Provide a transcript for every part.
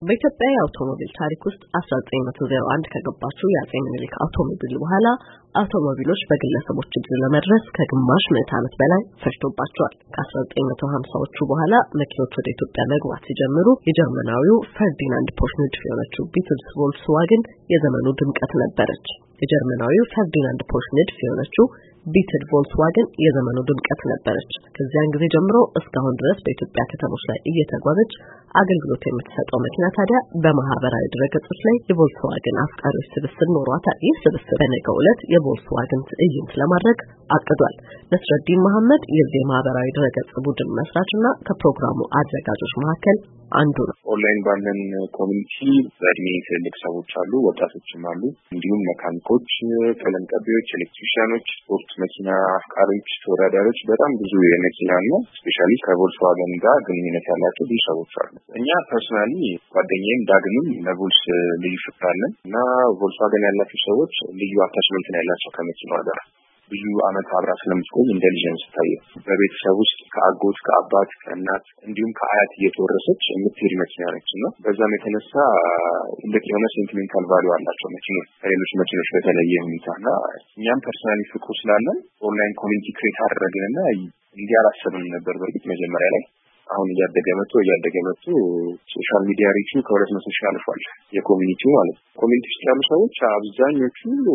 በኢትዮጵያ የአውቶሞቢል ታሪክ ውስጥ 1901 ከገባችው የአጼ ምኒልክ አውቶሞቢል በኋላ አውቶሞቢሎች በግለሰቦች እጅ ለመድረስ ከግማሽ ምዕተ ዓመት በላይ ፈጅቶባቸዋል። ከ1950ዎቹ በኋላ መኪኖች ወደ ኢትዮጵያ መግባት ሲጀምሩ የጀርመናዊው ፈርዲናንድ ፖርሽ ንድፍ የሆነችው ቢትልስ ቮልክስዋገን የዘመኑ ድምቀት ነበረች። የጀርመናዊው ፈርዲናንድ ፖርሽ ንድፍ የሆነችው ቢትል ቮልክስዋገን የዘመኑ ድምቀት ነበረች። ከዚያን ጊዜ ጀምሮ እስካሁን ድረስ በኢትዮጵያ ከተሞች ላይ እየተጓዘች አገልግሎት የምትሰጠው መኪና ታዲያ በማህበራዊ ድረገጾች ላይ የቮልክስዋገን አፍቃሪዎች ስብስብ ኖሯታል። ይህ ስብስብ በነገው ዕለት የቮልክስዋገን ትዕይንት ለማድረግ አቅዷል። ነስረዲን መሐመድ የዚህ ማህበራዊ ድረገጽ ቡድን መስራችና ከፕሮግራሙ አዘጋጆች መካከል አንዱ ነው። ኦንላይን ባለን ኮሚኒቲ በእድሜ ትልቅ ሰዎች አሉ፣ ወጣቶችም አሉ፣ እንዲሁም መካኒኮች፣ ቀለም ቀቢዎች፣ ኤሌክትሪሻኖች፣ ስፖርት መኪና አፍቃሪዎች፣ ተወዳዳሪዎች በጣም ብዙ የመኪና ነው ስፔሻሊ ከቮልክስዋገን ጋር ግንኙነት ያላቸው ብዙ ሰዎች አሉ። እኛ ፐርሰናሊ ጓደኛዬም ዳግምም ለቮልክስ ልዩ ፍቅር አለን እና ቮልክስዋገን ያላቸው ሰዎች ልዩ አታችመንት ነው ያላቸው ከመኪናዋ ጋር ብዙ አመት አብራ ስለምትቆይ እንደ ልጅ ነው ስታየው። በቤተሰብ ውስጥ ከአጎት ከአባት ከእናት እንዲሁም ከአያት እየተወረሰች የምትሄድ መኪና ነች እና በዛም የተነሳ ትልቅ የሆነ ሴንቲሜንታል ቫልዩ አላቸው መኪኖች ከሌሎች መኪኖች በተለየ ሁኔታ እና እኛም ፐርሰናሊ ፍቅሩ ስላለን ኦንላይን ኮሚኒቲ ክሬት አደረግንና እንዲህ አላሰብንም ነበር በእርግጥ መጀመሪያ ላይ። አሁን እያደገ መጥቶ ሶሻል ሚዲያ ሪቹ ከ200 ሺህ አልፏል የኮሚኒቲው ማለት ነው። ኮሚኒቲ ውስጥ ያሉ ሰዎች አብዛኞቹ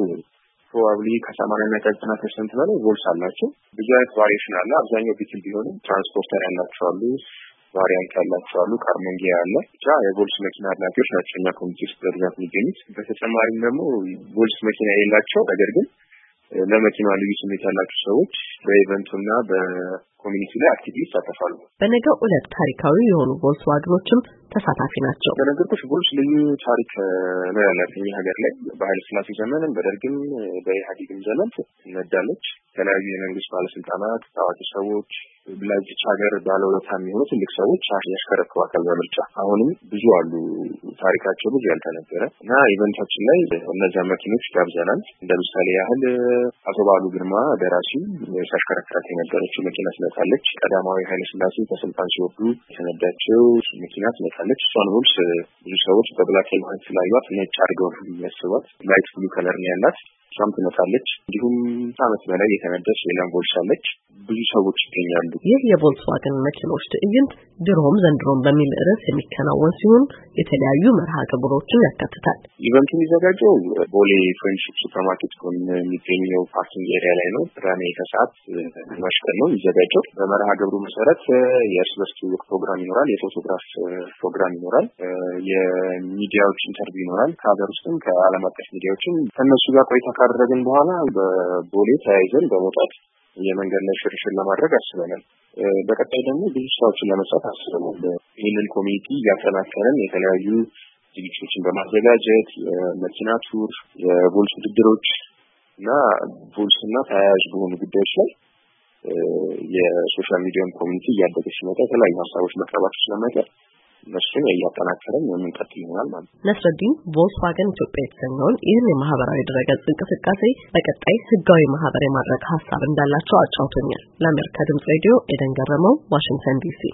ፕሮባብሊ ከ80-90% በላይ ቮልክስ አላቸው። ብዙ አይነት ቫሪዬሽን አለ። አብዛኛው ቢትል ቢሆንም ትራንስፖርተር ያላቸው አሉ፣ ቫሪያንት ያላቸው አሉ፣ ካርመንጊያ አለ። ብቻ የቮልክስ መኪና አድናቂዎች ናቸው እኛ ኮሚኒቲ ውስጥ በብዛት የሚገኙት። በተጨማሪም ደግሞ ቮልክስ መኪና የሌላቸው ነገር ግን ለመኪና ልዩ ስሜት ያላቸው ሰዎች በኢቨንቱና በኮሚኒቲ ላይ አክቲቭሊ ይሳተፋሉ። በነገው ዕለት ታሪካዊ የሆኑ ቮልክስዋገኖችም ተሳታፊ ናቸው። በነገርኩሽ ቮልክስ ልዩ ታሪክ ነው ያላት እኛ ሀገር ላይ በኃይለ ሥላሴ ዘመንም በደርግም በኢህአዴግም ዘመን ትነዳለች። የተለያዩ የመንግስት ባለስልጣናት፣ ታዋቂ ሰዎች ለዚች ሀገር ባለውለታ የሚሆኑ ትልቅ ሰዎች ያሽከረክሯታል በምርጫ። አሁንም ብዙ አሉ ታሪካቸው ብዙ ያልተነገረ እና ኢቨንታችን ላይ እነዚያ መኪኖች ጋብዘናል። እንደ ምሳሌ ያህል አቶ ባሉ ግርማ ደራሲው ሲያሽከረክራት የነበረችው መኪና ትመጣለች። ቀዳማዊ ኃይለ ሥላሴ ከስልጣን ሲወርዱ የተነዳቸው መኪና ትመጣለች። እሷን ቮልክስ ብዙ ሰዎች በብላክ ኤንድ ዋይት ስላዩት ነጭ አድርገው የሚያስቧት ላይት ብሉ ከለር ነው ያላት። እሷም ትመጣለች። እንዲሁም ዓመት በላይ የተነዳች ሌላም ቮልክስ አለች። ብዙ ሰዎች ይገኛሉ። ይህ የቮልክስዋገን መኪኖች ትዕይንት ድሮም ዘንድሮም በሚል ርዕስ የሚከናወን ሲሆን የተለያዩ መርሃ ግብሮችን ያካትታል። ኢቨንቱ የሚዘጋጀው ቦሌ ፍሬንድሺፕ ሱፐርማርኬት ጎን የሚገኘው ፓርኪንግ ኤሪያ ላይ ነው። ቅዳሜ ከሰዓት ማሽከር ነው የሚዘጋጀው። በመርሃ ግብሩ መሰረት የእርስ በርስ ትውውቅ ፕሮግራም ይኖራል፣ የፎቶግራፍ ፕሮግራም ይኖራል፣ የሚዲያዎች ኢንተርቪው ይኖራል። ከሀገር ውስጥም ከዓለም አቀፍ ሚዲያዎችም ከእነሱ ጋር ቆይታ ካደረግን በኋላ በቦሌ ተያይዘን በመውጣት የመንገድ ላይ ሽርሽር ለማድረግ አስበናል። በቀጣይ ደግሞ ብዙ ስራዎችን ለመስራት አስበናል። ይህንን ኮሚኒቲ እያጠናከረን የተለያዩ ዝግጅቶችን በማዘጋጀት የመኪና ቱር፣ የቮልክስ ውድድሮች እና ቮልክስ እና ተያያዥ በሆኑ ጉዳዮች ላይ የሶሻል ሚዲያም ኮሚኒቲ እያደገ ሲመጣ የተለያዩ ሀሳቦች መቅረባቸው ስለማይቀር እነሱን እያጠናከረን የምንቀጥል ይሆናል ማለት ነው። ነስረዲን ቮልክስዋገን ኢትዮጵያ የተሰኘውን ይህን የማህበራዊ ድረገጽ እንቅስቃሴ በቀጣይ ህጋዊ ማህበር የማድረግ ሀሳብ እንዳላቸው አጫውቶኛል። ለአሜሪካ ድምጽ ሬዲዮ ኤደን ገረመው፣ ዋሽንግተን ዲሲ